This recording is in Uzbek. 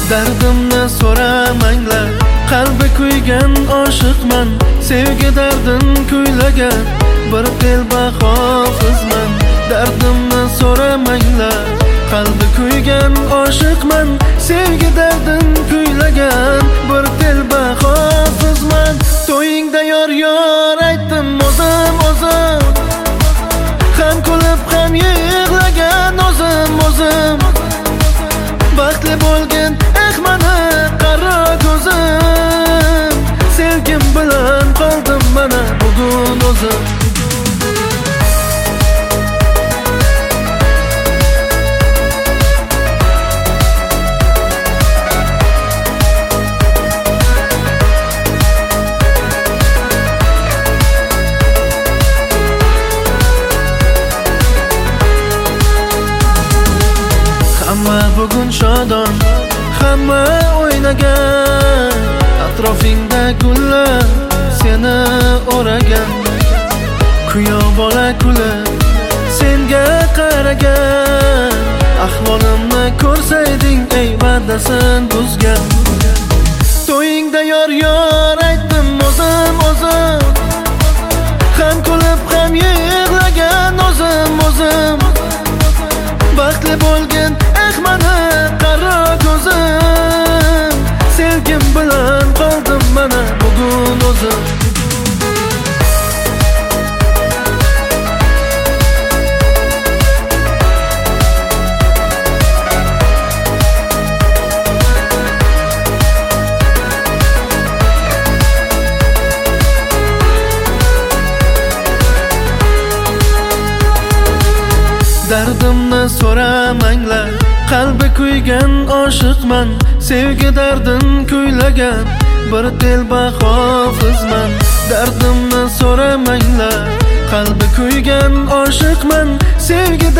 Dardimni so'ramanglar, qalbi kuygan oshiqman, sevgi dardin kuylagan bir telba hofizman. Dardimni so'ramanglar, qalbi kuygan oshiqman, sevgi dardin kuylagan bir telba hofizman. To'yingda yor aytdim o'zim, ham kulib ham yig'lagan o'zim. Baxtli bo'lgin mani qaro ko'zim, sevgim bilan qoldim mana bugun o'zim. Hamma bugun shodon, hamma o'ynagan, atrofingda gullar seni o'ragan. Kuyov bola kulib senga qaragan, ahvolimni ko'rsayding ey va'dasin buzgan. To'yingda yor aytdim o'zim, ham kulib ham yig'lagan o'zim. Baxtli bo'lgin mani qaro ko'zim, sevgim bilan qoldim mana bugun o'zim. Dardimni so'ramanglar, qalbi kuygan oshiqman, sevgi dardin kuylagan bir telba hofizman. Dardimni so'ramanglar, qalbi kuygan oshiqman, sevgi